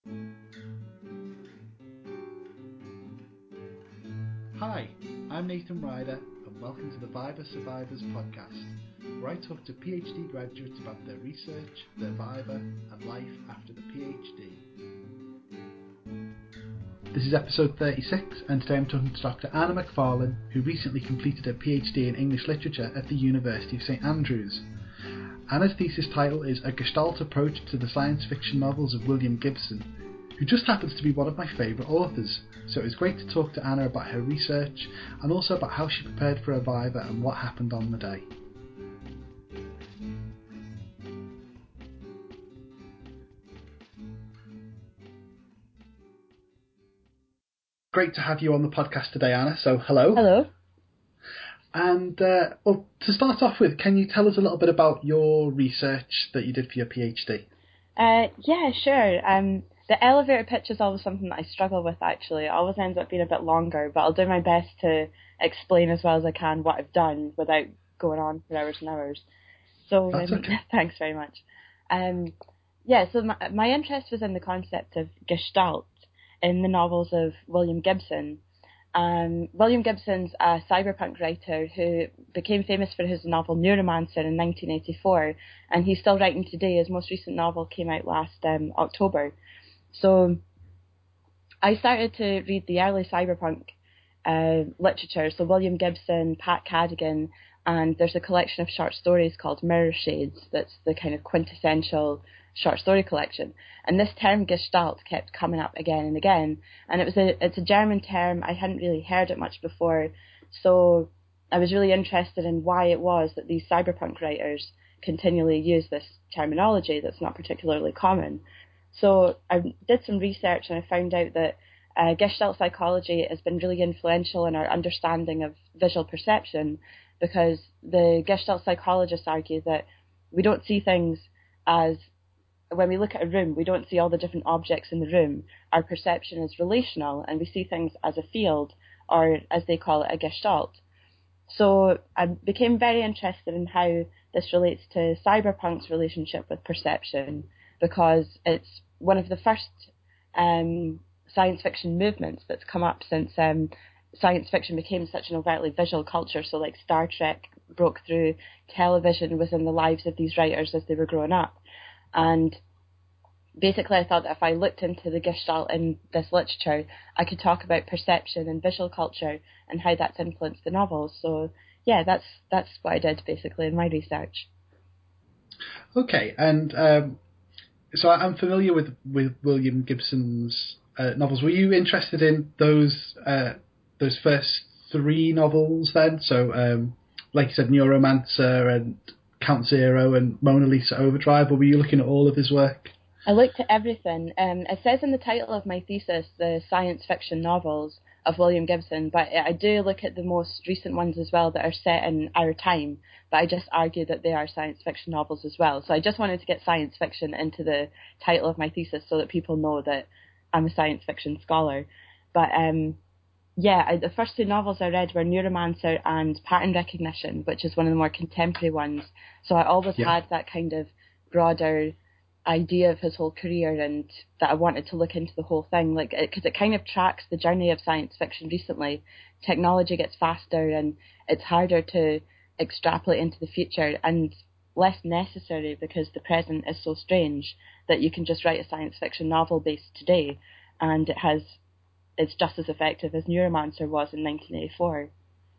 Hi, I'm Nathan Ryder, and welcome to the Viva Survivors podcast, where I talk to PhD graduates about their research, their Viva, and life after the PhD. This is episode 36, and today I'm talking to Dr. Anna Macfarlane, who recently completed her PhD in English Literature at the University of St Andrews. Anna's thesis title is A Gestalt Approach to the Science Fiction Novels of William Gibson, who just happens to be one of my favourite authors. So it was great to talk to Anna about her research and also about how she prepared for her Viva and what happened on the day. Great to have you on the podcast today, Anna. So hello. Hello. And well, to start off with, can you tell us a little bit about your research that you did for your PhD? Yeah, sure. The elevator pitch is always something that I struggle with, actually. It always ends up being a bit longer, but I'll do my best to explain as well as I can what I've done without going on for hours and hours. So, That's okay. Thanks very much. So my interest was in the concept of Gestalt in the novels of William Gibson. William Gibson's a cyberpunk writer who became famous for his novel Neuromancer in 1984, and he's still writing today. His most recent novel came out last October. So I started to read the early cyberpunk literature, so William Gibson, Pat Cadigan, and there's a collection of short stories called Mirror Shades that's the kind of quintessential short story collection. And this term Gestalt kept coming up again and again, and it's a German term. I hadn't really heard it much before, so I was really interested in why it was that these cyberpunk writers continually use this terminology that's not particularly common. So I did some research and I found out that Gestalt psychology has been really influential in our understanding of visual perception, because the Gestalt psychologists argue that we don't see things as, when we look at a room, we don't see all the different objects in the room. Our perception is relational, and we see things as a field, or as they call it, a Gestalt. So I became very interested in how this relates to cyberpunk's relationship with perception, because it's one of the first science fiction movements that's come up since science fiction became such an overtly visual culture. So like Star Trek broke through, television was in the lives of these writers as they were growing up. And basically I thought that if I looked into the Gestalt in this literature, I could talk about perception and visual culture and how that's influenced the novels. So yeah, that's what I did basically in my research. Okay, and so I'm familiar with William Gibson's novels. Were you interested in those first three novels then? So, like you said, Neuromancer and Count Zero and Mona Lisa Overdrive, or were you looking at all of his work? I looked at everything. It says in the title of my thesis, the science fiction novels of William Gibson, but I do look at the most recent ones as well that are set in our time, but I just argue that they are science fiction novels as well. So I just wanted to get science fiction into the title of my thesis so that people know that I'm a science fiction scholar. But the first two novels I read were Neuromancer and Pattern Recognition, which is one of the more contemporary ones. So I always had that kind of broader idea of his whole career, and that I wanted to look into the whole thing, like, because it kind of tracks the journey of science fiction recently. Technology gets faster and it's harder to extrapolate into the future, and less necessary because the present is so strange that you can just write a science fiction novel based today and it's just as effective as Neuromancer was in 1984.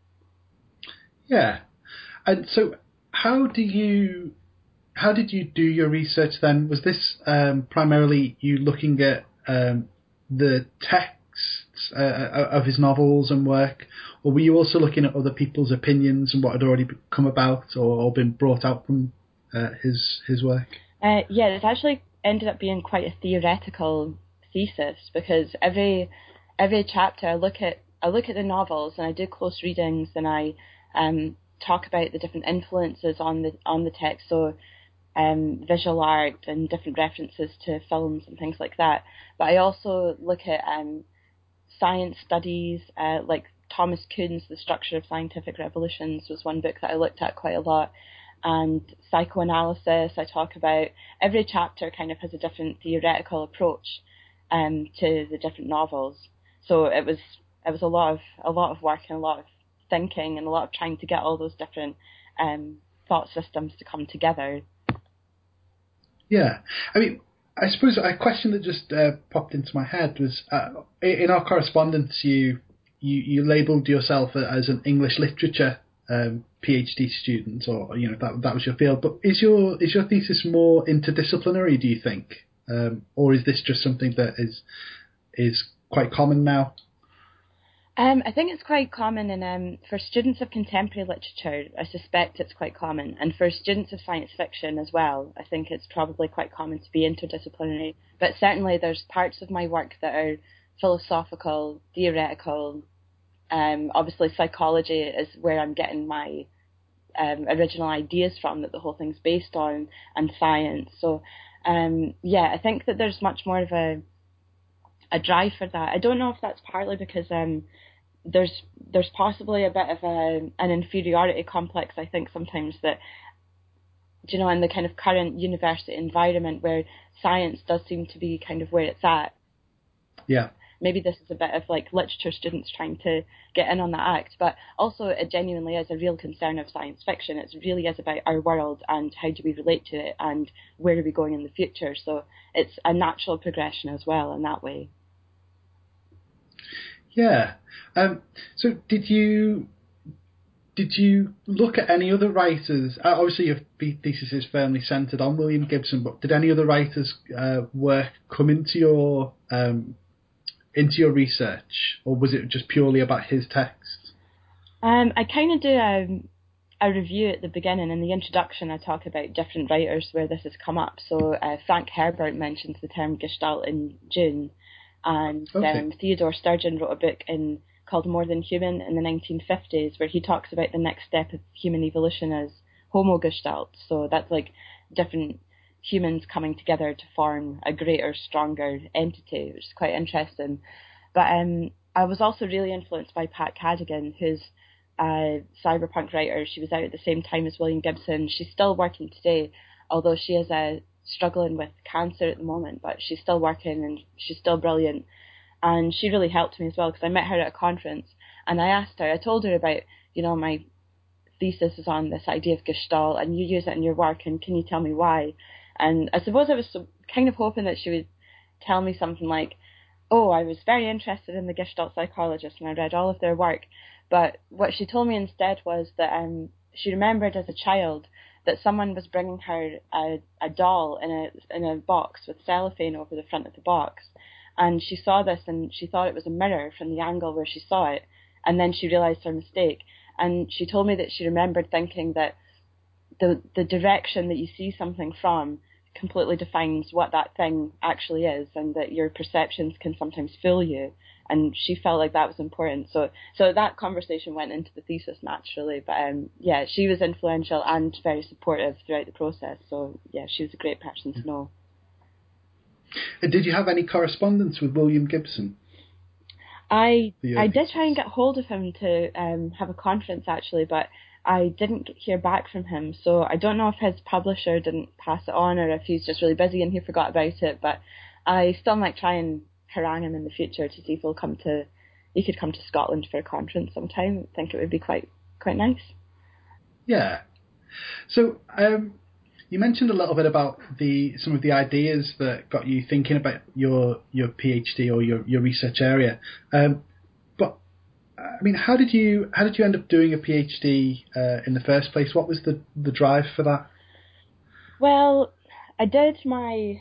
Yeah. And so how did you do your research then? Was this primarily you looking at the texts of his novels and work, or were you also looking at other people's opinions and what had already come about or been brought out from his work? It actually ended up being quite a theoretical thesis, because every chapter I look at the novels and I do close readings and I talk about the different influences on the text. So visual art and different references to films and things like that. But I also look at science studies, like Thomas Kuhn's The Structure of Scientific Revolutions was one book that I looked at quite a lot. And psychoanalysis, I talk about. Every chapter kind of has a different theoretical approach. to the different novels. So it was a lot of work and a lot of thinking and a lot of trying to get all those different thought systems to come together. Yeah, I mean, I suppose a question that just popped into my head was in our correspondence, you labelled yourself as an English literature PhD student, or that was your field. But is your thesis more interdisciplinary, do you think, or is this just something that is quite common now? I think it's quite common, and for students of contemporary literature, I suspect it's quite common. And for students of science fiction as well, I think it's probably quite common to be interdisciplinary. But certainly there's parts of my work that are philosophical, theoretical. Obviously psychology is where I'm getting my original ideas from, that the whole thing's based on, and science. So, I think that there's much more of a drive for that. I don't know if that's partly because there's possibly a bit of an inferiority complex, I think, sometimes, that, in the kind of current university environment where science does seem to be kind of where it's at. Yeah. Maybe this is a bit of like literature students trying to get in on that act, but also it genuinely is a real concern of science fiction. It really is about our world and how do we relate to it and where are we going in the future. So it's a natural progression as well in that way. Yeah. So did you look at any other writers? Obviously, your thesis is firmly centred on William Gibson, but did any other writers' work come into your research, or was it just purely about his text? I kind of do a review at the beginning. In the introduction, I talk about different writers where this has come up. So Frank Herbert mentions the term Gestalt in Dune, and Theodore Sturgeon wrote a book called More Than Human in the 1950s, where he talks about the next step of human evolution as homogestalt. So that's like different humans coming together to form a greater, stronger entity, which is quite interesting. But I was also really influenced by Pat Cadigan, who's a cyberpunk writer. She was out at the same time as William Gibson. She's still working today, although she is struggling with cancer at the moment, but she's still working and she's still brilliant. And she really helped me as well, because I met her at a conference and I told her about, my thesis is on this idea of Gestalt and you use it in your work, and can you tell me why? And I suppose I was kind of hoping that she would tell me something like, oh, I was very interested in the Gestalt psychologists and I read all of their work. But what she told me instead was that she remembered as a child that someone was bringing her a doll in a box with cellophane over the front of the box. And she saw this and she thought it was a mirror from the angle where she saw it. And then she realized her mistake. And she told me that she remembered thinking that the direction that you see something from completely defines what that thing actually is, and that your perceptions can sometimes fool you. And she felt like that was important. So that conversation went into the thesis naturally. But she was influential and very supportive throughout the process. So yeah, she was a great person to know. Did you have any correspondence with William Gibson? I did try and get hold of him to have a conference actually, but I didn't hear back from him. So I don't know if his publisher didn't pass it on or if he's just really busy and he forgot about it. But I still might try and harangue him in the future to see if he could come to Scotland for a conference sometime. I think it would be quite nice. Yeah. So you mentioned a little bit about some of the ideas that got you thinking about your PhD or your research area. But I mean, how did you end up doing a PhD in the first place? What was the drive for that? Well, I did my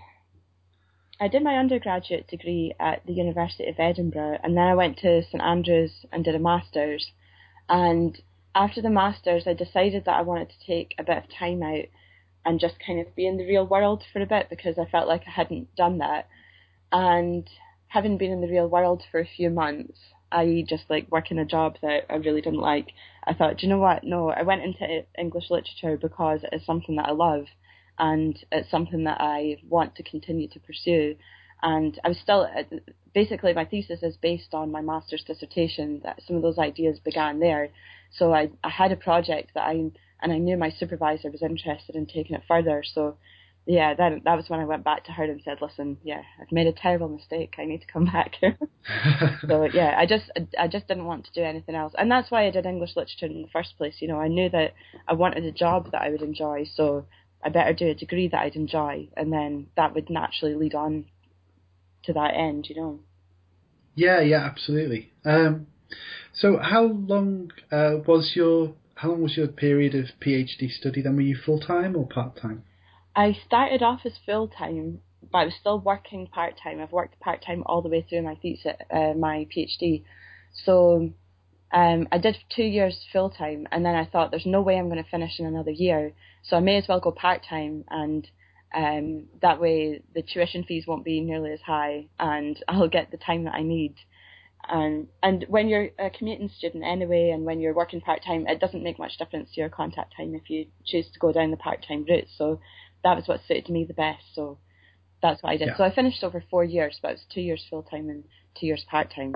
undergraduate degree at the University of Edinburgh, and then I went to St Andrews and did a master's. And after the master's, I decided that I wanted to take a bit of time out and just kind of be in the real world for a bit, because I felt like I hadn't done that. And having been in the real world for a few months, I just like working a job that I really didn't like, I thought, do you know what? No, I went into English literature because it is something that I love and it's something that I want to continue to pursue. And I was still, basically my thesis is based on my master's dissertation, that some of those ideas began there. So I had a project that I knew my supervisor was interested in taking it further. So yeah, then that was when I went back to her and said, listen, yeah, I've made a terrible mistake. I need to come back. So yeah, I just didn't want to do anything else. And that's why I did English literature in the first place. You know, I knew that I wanted a job that I would enjoy, so I better do a degree that I'd enjoy, and then that would naturally lead on to that end, you know. Yeah, absolutely. So how long was your period of PhD study then? Were you full-time or part-time? I started off as full-time, but I was still working part-time. I've worked part-time all the way through my thesis, my PhD. So I did 2 years full-time, and then I thought there's no way I'm going to finish in another year, so I may as well go part-time, and that way the tuition fees won't be nearly as high, and I'll get the time that I need. And when you're a commuting student anyway, and when you're working part-time, it doesn't make much difference to your contact time if you choose to go down the part-time route. So that was what suited me the best. So that's what I did. Yeah. So I finished over 4 years, but it was 2 years full-time and 2 years part-time.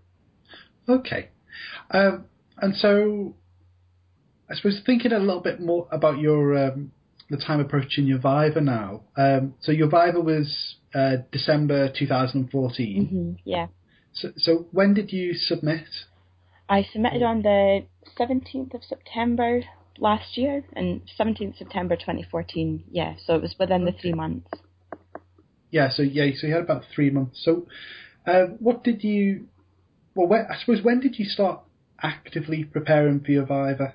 Okay. And so I suppose thinking a little bit more about your the time approaching your Viva now. So your Viva was December 2014. Mm-hmm, yeah. So when did you submit? I submitted on the 17th of September last year, and 17th September 2014, yeah, so it was within the 3 months. So you had about 3 months. So what did you, I suppose when did you start actively preparing for your Viva?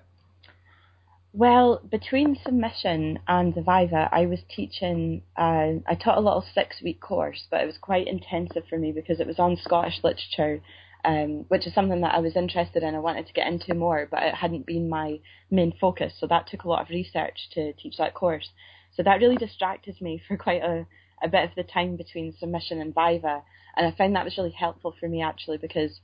Well, between submission and the Viva, I was teaching, I taught a little 6-week course, but it was quite intensive for me because it was on Scottish literature, which is something that I was interested in. I wanted to get into more, but it hadn't been my main focus, so that took a lot of research to teach that course. So that really distracted me for quite a bit of the time between submission and Viva, and I found that was really helpful for me actually, because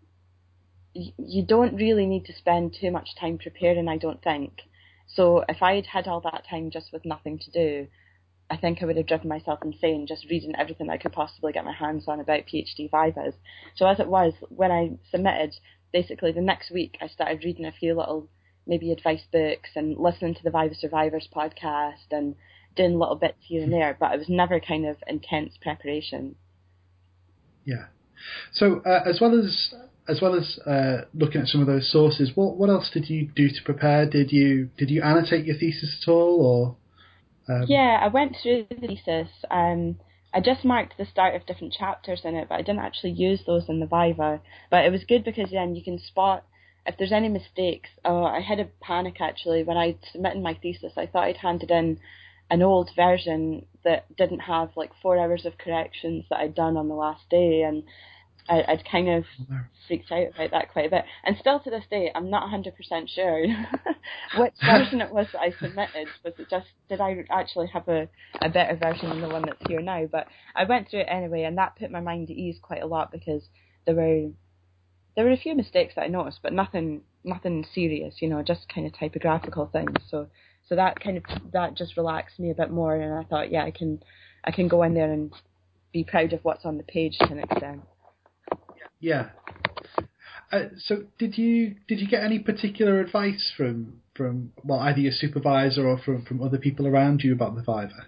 you don't really need to spend too much time preparing, I don't think. So if I had had all that time just with nothing to do, I think I would have driven myself insane just reading everything I could possibly get my hands on about PhD Vivas. So as it was, when I submitted, basically the next week I started reading a few little maybe advice books and listening to the Viva Survivors podcast and doing little bits here and there, but it was never kind of intense preparation. Yeah. So as well as looking at some of those sources, what else did you do to prepare? Did you annotate your thesis at all, or? Yeah, I went through the thesis. I just marked the start of different chapters in it, but I didn't actually use those in the Viva. But it was good because then you can spot if there's any mistakes. I had a panic actually when I submitted my thesis. I thought I'd handed in an old version that didn't have like 4 hours of corrections that I'd done on the last day, and I'd kind of freaked out about that quite a bit. And still to this day, I'm not 100% sure which version it was that I submitted. Was it just, did I actually have a better version than the one that's here now? But I went through it anyway, and that put my mind at ease quite a lot because there were a few mistakes that I noticed, but nothing serious, you know, just kind of typographical things. So that just relaxed me a bit more, and I thought, yeah, I can go in there and be proud of what's on the page to an extent. Yeah. So did you get any particular advice from either your supervisor or from other people around you about the Viva?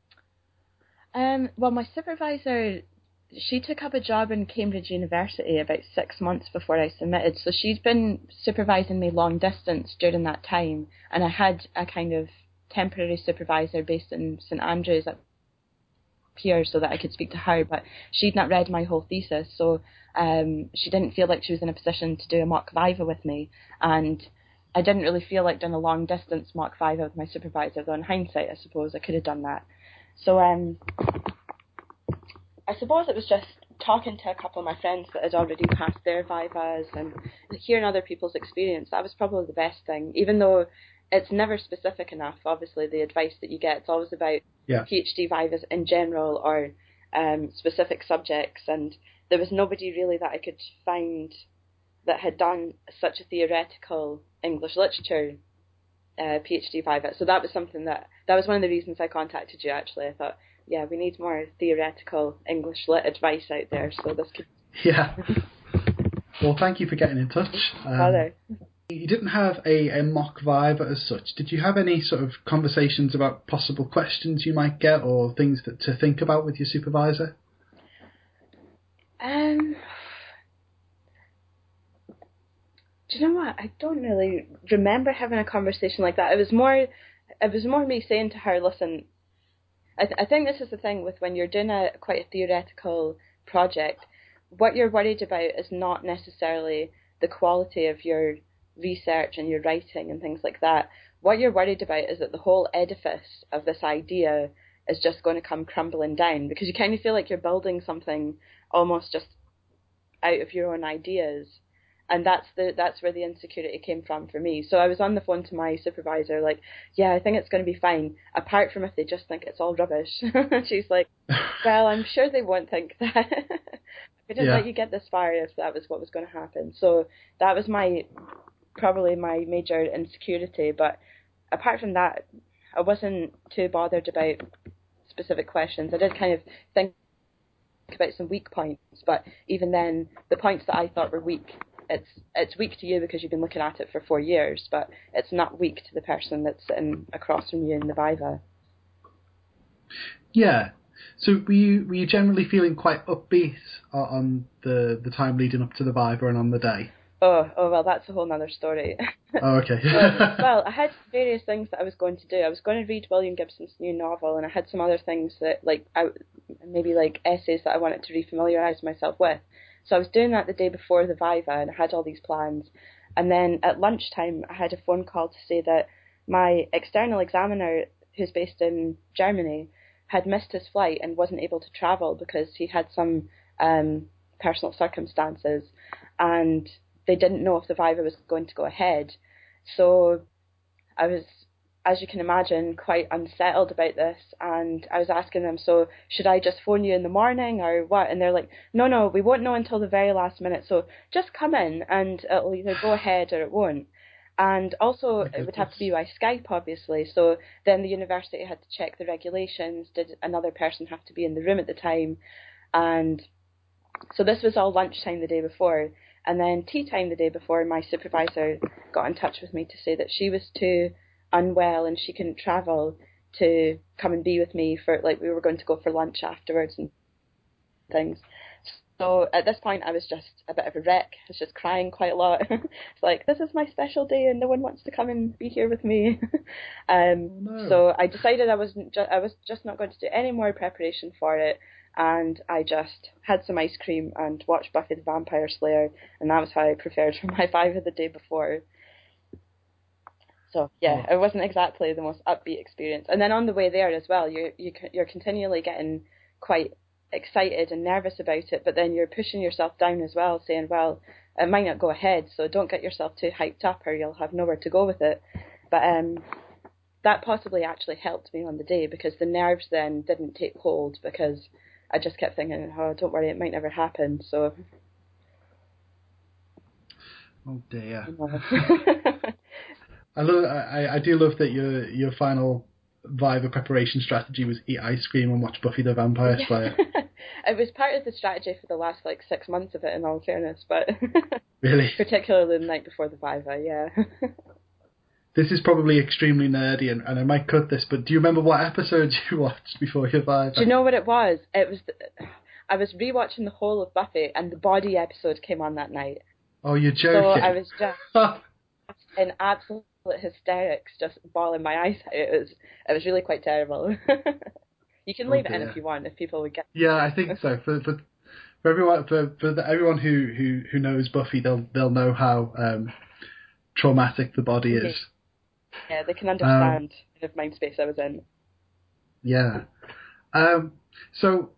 Well, my supervisor, she took up a job in Cambridge University about 6 months before I submitted, so she'd been supervising me long distance during that time, and I had a kind of temporary supervisor based in St Andrews at here so that I could speak to her, but she'd not read my whole thesis, so she didn't feel like she was in a position to do a mock Viva with me, and I didn't really feel like doing a long distance mock Viva with my supervisor, though in hindsight I suppose I could have done that. So I suppose it was just talking to a couple of my friends that had already passed their Vivas and hearing other people's experience. That was probably the best thing, even though it's never specific enough. Obviously, the advice that you get, it's always about PhD Vivas in general or specific subjects, and there was nobody really that I could find that had done such a theoretical English literature PhD Viva. So that was something that was one of the reasons I contacted you, actually. I thought, yeah, we need more theoretical English lit advice out there, so this could... Yeah. Well, thank you for getting in touch. Bother. You didn't have a mock Viva as such. Did you have any sort of conversations about possible questions you might get or things to think about with your supervisor? Do you know what? I don't really remember having a conversation like that. It was more me saying to her, listen, I think this is the thing with when you're doing quite a theoretical project, what you're worried about is not necessarily the quality of your research and your writing and things like that. What you're worried about is that the whole edifice of this idea is just going to come crumbling down, because you kind of feel like you're building something almost just out of your own ideas. And that's where the insecurity came from for me. So I was on the phone to my supervisor, like, yeah, I think it's going to be fine, apart from if they just think it's all rubbish. She's like, well, I'm sure they won't think that. I didn't let you get this far if that was what was going to happen. So that was probably my major insecurity. But apart from that, I wasn't too bothered about specific questions. I did kind of think about some weak points, but even then, the points that I thought were weak, it's weak to you because you've been looking at it for 4 years, but it's not weak to the person that's sitting across from you in the Viva. Yeah. So were you generally feeling quite upbeat on the time leading up to the Viva and on the day? Oh well, that's a whole nother story. Oh, okay. Well, I had various things that I was going to do. I was going to read William Gibson's new novel, and I had some other things that, maybe essays that I wanted to refamiliarise myself with. So I was doing that the day before the Viva, and I had all these plans. And then at lunchtime, I had a phone call to say that my external examiner, who's based in Germany, had missed his flight and wasn't able to travel because he had some personal circumstances, and they didn't know if the Viva was going to go ahead. So I was, as you can imagine, quite unsettled about this, and I was asking them, so should I just phone you in the morning or what? And they're like, no, we won't know until the very last minute, so just come in and it'll either go ahead or it won't. And also it would have to be by Skype, obviously, so then the university had to check the regulations. Did another person have to be in the room at the time? And so this was all lunchtime the day before. And then tea time the day before, my supervisor got in touch with me to say that she was too unwell and she couldn't travel to come and be with me for, we were going to go for lunch afterwards and things. So at this point, I was just a bit of a wreck. I was just crying quite a lot. It's like, this is my special day and no one wants to come and be here with me. No. So I decided I was just not going to do any more preparation for it. And I just had some ice cream and watched Buffy the Vampire Slayer, and that was how I prepared for my Viva the day before. So yeah, It wasn't exactly the most upbeat experience. And then on the way there as well, you're continually getting quite excited and nervous about it, but then you're pushing yourself down as well, saying, well, it might not go ahead, so don't get yourself too hyped up or you'll have nowhere to go with it. But that possibly actually helped me on the day, because the nerves then didn't take hold, because I just kept thinking, oh, don't worry, it might never happen. So, oh dear. I do love that your final Viva preparation strategy was eat ice cream and watch Buffy the Vampire Slayer. It was part of the strategy for the last 6 months of it, in all fairness, but really, particularly the night before the Viva, yeah. This is probably extremely nerdy, and I might cut this, but do you remember what episodes you watched before your Viva? Do you know what it was? I was rewatching the whole of Buffy, and the body episode came on that night. Oh, you're joking. So I was just in absolute hysterics, just bawling my eyes out. It was really quite terrible. You can leave it in if you want, if people would get. Yeah, I think so. For everyone who knows Buffy, they'll know how traumatic the body is. Yeah, they can understand the mind space I was in. Yeah. So,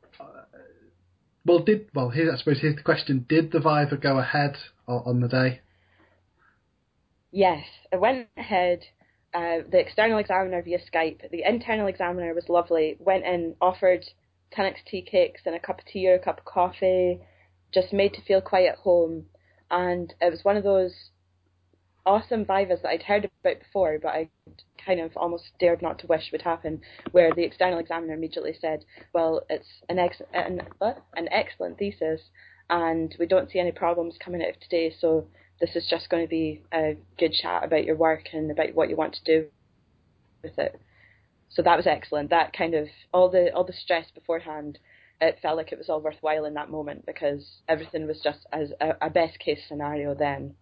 here's the question: did the Viva go ahead on the day? Yes, it went ahead. The external examiner via Skype. The internal examiner was lovely. Went in, offered 10x tea cakes and a cup of tea or a cup of coffee, just made to feel quite at home. And it was one of those awesome Vivas that I'd heard about before, but I kind of almost dared not to wish would happen, where the external examiner immediately said, well, it's an excellent thesis, and we don't see any problems coming out of today, so this is just going to be a good chat about your work and about what you want to do with it. So that was excellent. That kind of all the stress beforehand, it felt like it was all worthwhile in that moment because everything was just as a best case scenario then.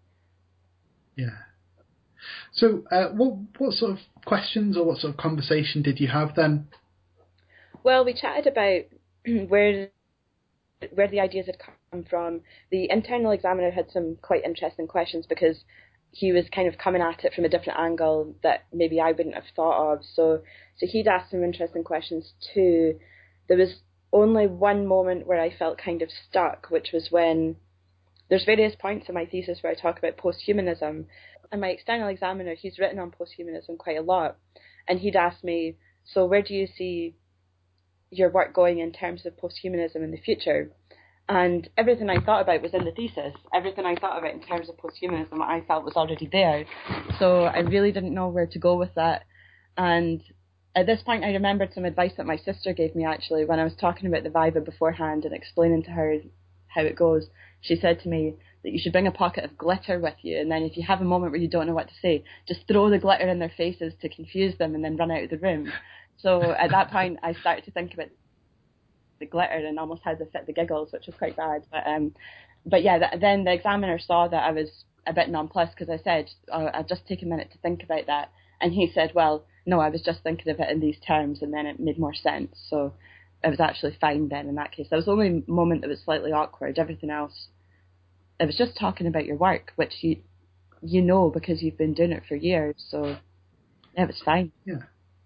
Yeah. So what sort of questions or what sort of conversation did you have then? Well, we chatted about where the ideas had come from. The internal examiner had some quite interesting questions because he was kind of coming at it from a different angle that maybe I wouldn't have thought of. So he'd asked some interesting questions too. There was only one moment where I felt kind of stuck, which was when there's various points in my thesis where I talk about posthumanism. And my external examiner, he's written on posthumanism quite a lot. And he'd asked me, so where do you see your work going in terms of posthumanism in the future? And everything I thought about was in the thesis. Everything I thought about in terms of posthumanism I felt was already there. So I really didn't know where to go with that. And at this point I remembered some advice that my sister gave me actually when I was talking about the Viva beforehand and explaining to her how it goes. She said to me that you should bring a pocket of glitter with you, and then if you have a moment where you don't know what to say, just throw the glitter in their faces to confuse them and then run out of the room. So at that point I started to think about the glitter and almost had to fit the giggles, which was quite bad. But yeah, then the examiner saw that I was a bit nonplussed because I said, I'll just take a minute to think about that. And he said, well, no, I was just thinking of it in these terms, and then it made more sense. So it was actually fine then in that case. That was the only moment that was slightly awkward. Everything else, it was just talking about your work, which you know because you've been doing it for years. So it was fine. Yeah.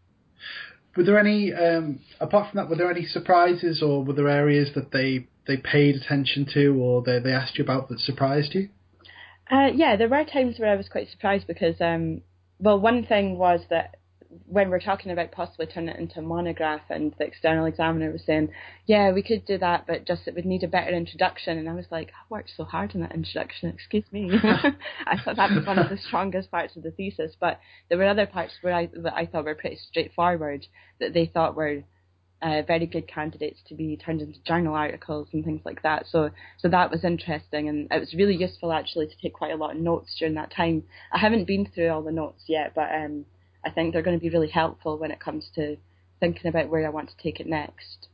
Were there any, apart from that, were there any surprises or were there areas that they paid attention to or they asked you about that surprised you? Yeah, there were times where I was quite surprised because, well, one thing was that when we're talking about possibly turning it into a monograph and the external examiner was saying, yeah, we could do that, but just it would need a better introduction. And I was like, I worked so hard on that introduction, excuse me. I thought that was one of the strongest parts of the thesis, but there were other parts that I thought were pretty straightforward that they thought were very good candidates to be turned into journal articles and things like that. So that was interesting, and it was really useful actually to take quite a lot of notes during that time. I haven't been through all the notes yet, but I think they're going to be really helpful when it comes to thinking about where I want to take it next.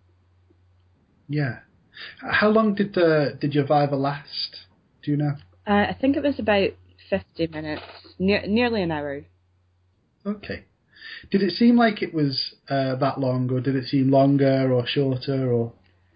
Yeah. How long did your Viva last? Do you know? I think it was about 50 minutes, nearly an hour. Okay. Did it seem like it was that long, or did it seem longer or shorter, or?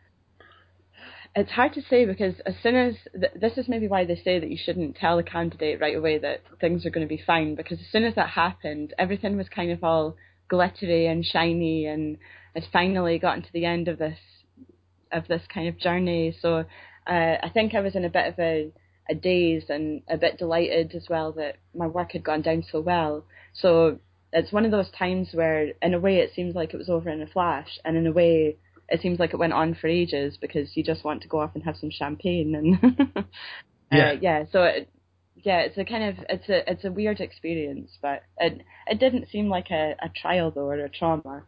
It's hard to say because as soon as this is maybe why they say that you shouldn't tell the candidate right away that things are going to be fine, because as soon as that happened, everything was kind of all glittery and shiny, and it finally gotten to the end of this kind of journey. So I think I was in a bit of a daze and a bit delighted as well that my work had gone down so well. So it's one of those times where in a way it seems like it was over in a flash, and in a way it seems like it went on for ages because you just want to go off and have some champagne and it's a kind of it's a weird experience, but it didn't seem like a trial though or a trauma.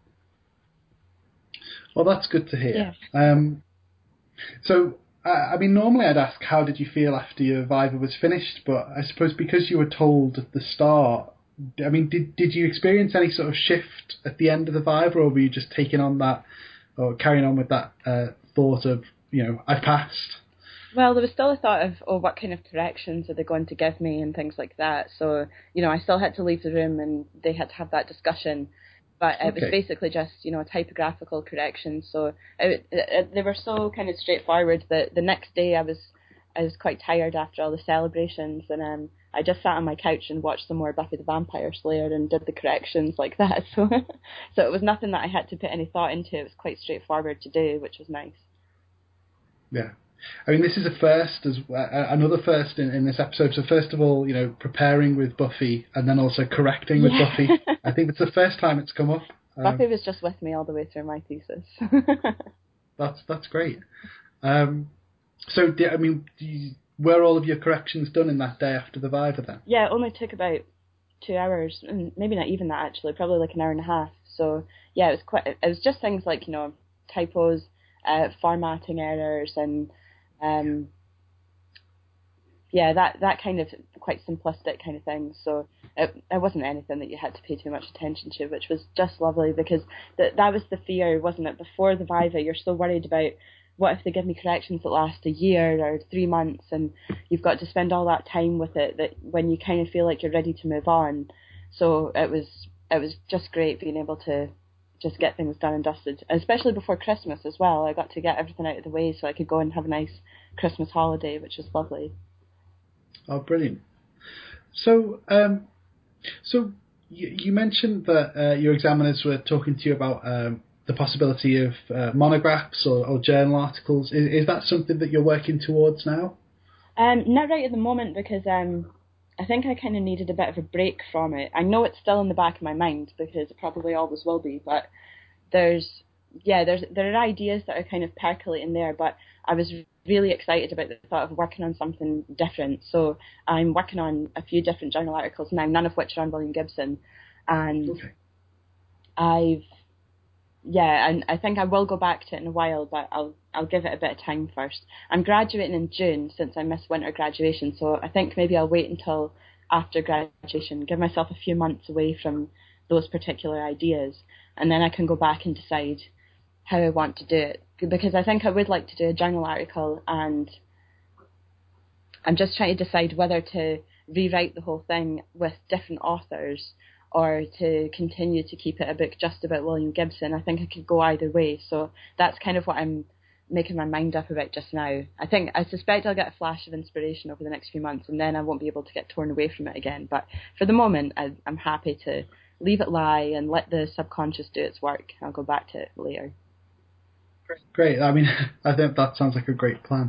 Well, that's good to hear. Yeah. So I mean, normally I'd ask how did you feel after your Viva was finished, but I suppose because you were told at the start, I mean, did you experience any sort of shift at the end of the Viva, or were you just taking on that, or carrying on with that thought of, I've passed? Well, there was still a thought of, what kind of corrections are they going to give me and things like that. So, I still had to leave the room and they had to have that discussion. But it was basically just, typographical corrections. So they were so kind of straightforward that the next day I was quite tired after all the celebrations, and I just sat on my couch and watched some more Buffy the Vampire Slayer and did the corrections like that. So it was nothing that I had to put any thought into. It was quite straightforward to do, which was nice. Yeah. I mean, this is a first, another first in this episode. So first of all, preparing with Buffy and then also correcting with Buffy. I think it's the first time it's come up. Buffy was just with me all the way through my thesis. That's great. So, were all of your corrections done in that day after the Viva then? Yeah, it only took about 2 hours, and maybe not even that actually, probably like an hour and a half. So yeah, it was just things like, typos, formatting errors, and yeah, that kind of quite simplistic kind of thing. So it wasn't anything that you had to pay too much attention to, which was just lovely, because that was the fear, wasn't it? Before the Viva, you're so worried about, what if they give me corrections that last a year or 3 months, and you've got to spend all that time with it, that when you kind of feel like you're ready to move on. So it was just great being able to just get things done and dusted, especially before Christmas as well. I got to get everything out of the way so I could go and have a nice Christmas holiday, which was lovely. Oh, brilliant. So, you mentioned that your examiners were talking to you about the possibility of monographs or journal articles. Is that something that you're working towards now? Not right at the moment, because I think I kind of needed a bit of a break from it. I know it's still in the back of my mind, because it probably always will be, but there are ideas that are kind of percolating there, but I was really excited about the thought of working on something different. So I'm working on a few different journal articles now, none of which are on William Gibson, and okay. And I think I will go back to it in a while, but I'll give it a bit of time first. I'm graduating in June, since I missed winter graduation, so I think maybe I'll wait until after graduation, give myself a few months away from those particular ideas, and then I can go back and decide how I want to do it. Because I think I would like to do a journal article, and I'm just trying to decide whether to rewrite the whole thing with different authors, or to continue to keep it a book just about William Gibson. I think I could go either way, so that's kind of what I'm making my mind up about just now. I suspect I'll get a flash of inspiration over the next few months, and then I won't be able to get torn away from it again. But for the moment, I'm happy to leave it lie and let the subconscious do its work. I'll go back to it later. Great. I mean, I think that sounds like a great plan.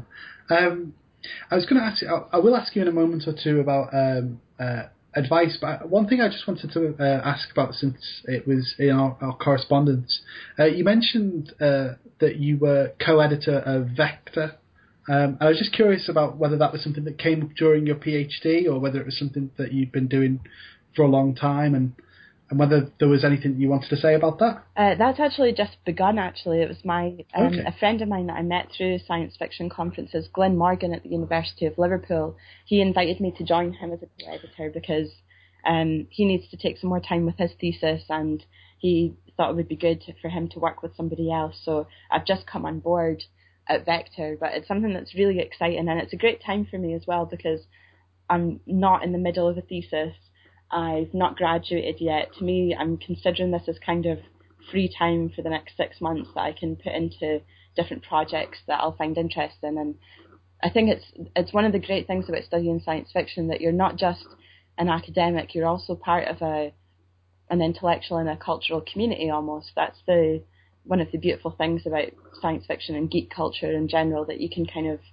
I was going to ask you, I will ask you in a moment or two about advice, but one thing I just wanted to ask about, since it was in our correspondence, you mentioned that you were co-editor of Vector. I was just curious about whether that was something that came up during your PhD, or whether it was something that you'd been doing for a long time, and whether there was anything you wanted to say about that. That's actually just begun, actually. It was a friend of mine that I met through science fiction conferences, Glenn Morgan at the University of Liverpool. He invited me to join him as a co-editor, because he needs to take some more time with his thesis, and he thought it would be good for him to work with somebody else. So I've just come on board at Vector, but it's something that's really exciting, and it's a great time for me as well, because I'm not in the middle of a thesis. I've not graduated yet. To me, I'm considering this as kind of free time for the next 6 months that I can put into different projects that I'll find interesting. And I think it's one of the great things about studying science fiction, that you're not just an academic, you're also part of an intellectual and a cultural community almost. That's one of the beautiful things about science fiction and geek culture in general, that you can kind of,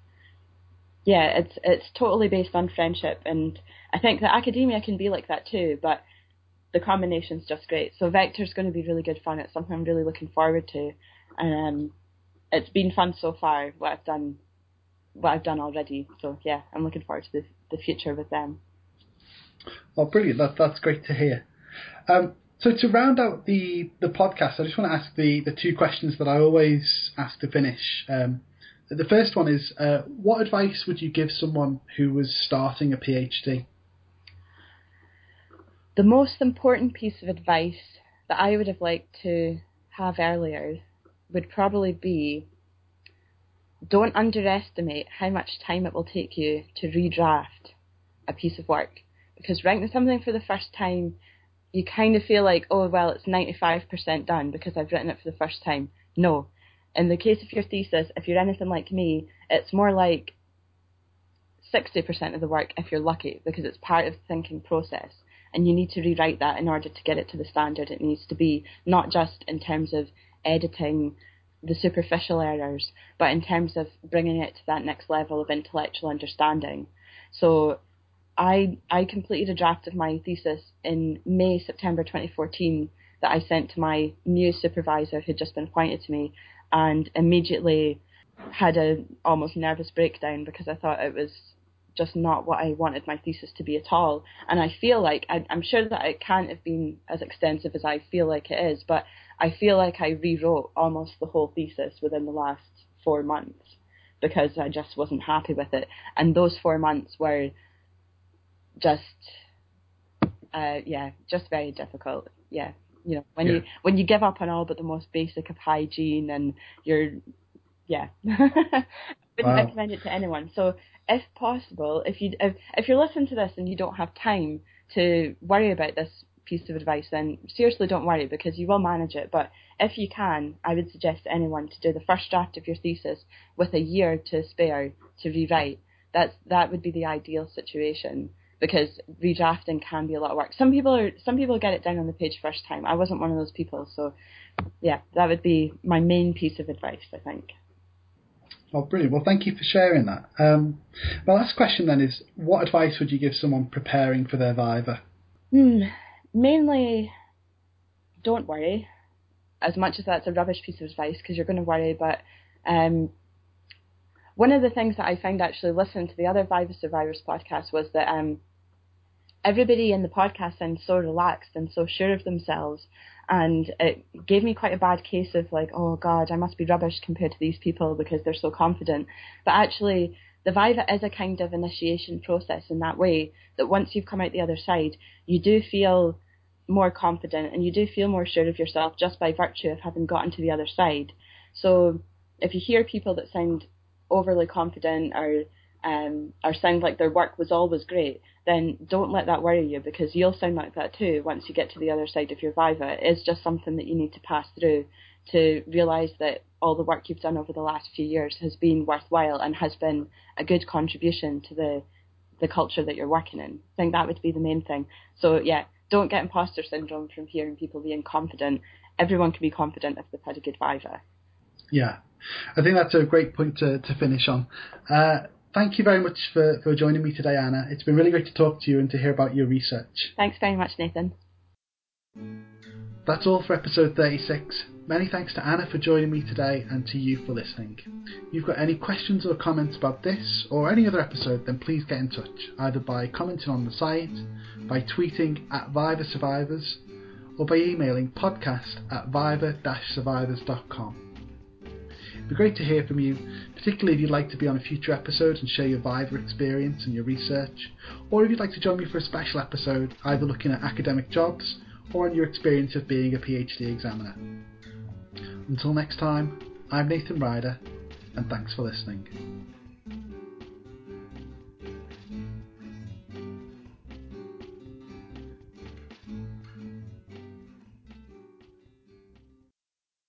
it's totally based on friendship, and I think that academia can be like that too, but the combination's just great. So Vector's going to be really good fun. It's something I'm really looking forward to, and it's been fun so far, what I've done already. So yeah, I'm looking forward to the future with them. Oh, brilliant! That's great to hear. So to round out the podcast, I just want to ask the two questions that I always ask to finish. The first one is, what advice would you give someone who was starting a PhD? The most important piece of advice that I would have liked to have earlier would probably be, don't underestimate how much time it will take you to redraft a piece of work. Because writing something for the first time, you kind of feel like, oh, well, it's 95% done because I've written it for the first time. No. In the case of your thesis, if you're anything like me, it's more like 60% of the work if you're lucky, because it's part of the thinking process. And you need to rewrite that in order to get it to the standard it needs to be, not just in terms of editing the superficial errors, but in terms of bringing it to that next level of intellectual understanding. So I completed a draft of my thesis in September 2014 that I sent to my new supervisor who'd just been appointed to me, and immediately had a almost nervous breakdown, because I thought it was just not what I wanted my thesis to be at all. And I feel like, I'm sure that it can't have been as extensive as I feel like it is, but I feel like I rewrote almost the whole thesis within the last 4 months, because I just wasn't happy with it. And those 4 months were just, just very difficult. Yeah. You know, when you give up on all but the most basic of hygiene, and wouldn't recommend it to anyone. So if possible, if you're listening to this and you don't have time to worry about this piece of advice, then seriously don't worry, because you will manage it. But if you can, I would suggest to anyone to do the first draft of your thesis with a year to spare to rewrite. That would be the ideal situation, because redrafting can be a lot of work. Some people get it down on the page first time. I wasn't one of those people, so yeah, that would be my main piece of advice, I think. Oh, brilliant. Well, thank you for sharing that. My last question then is, what advice would you give someone preparing for their Viva? Mainly, don't worry, as much as that's a rubbish piece of advice, because you're going to worry. But one of the things that I found actually listening to the other Viva Survivors podcast was that everybody in the podcast sounds so relaxed and so sure of themselves, and it gave me quite a bad case of like, oh God, I must be rubbish compared to these people because they're so confident. But actually, the Viva is a kind of initiation process in that way, that once you've come out the other side, you do feel more confident and you do feel more sure of yourself just by virtue of having gotten to the other side. So if you hear people that sound overly confident or sound like their work was always great, then don't let that worry you, because you'll sound like that too once you get to the other side of your Viva. It is just something that you need to pass through to realise that all the work you've done over the last few years has been worthwhile and has been a good contribution to the culture that you're working in. I think that would be the main thing. So yeah, don't get imposter syndrome from hearing people being confident. Everyone can be confident if they've had a good Viva. Yeah, I think that's a great point to finish on. Thank you very much for joining me today, Anna. It's been really great to talk to you and to hear about your research. Thanks very much, Nathan. That's all for episode 36. Many thanks to Anna for joining me today, and to you for listening. If you've got any questions or comments about this or any other episode, then please get in touch, either by commenting on the site, by tweeting @VivaSurvivors, or by emailing podcast@viva-survivors.com. It'd be great to hear from you, particularly if you'd like to be on a future episode and share your Viva experience and your research, or if you'd like to join me for a special episode, either looking at academic jobs or on your experience of being a PhD examiner. Until next time, I'm Nathan Ryder, and thanks for listening.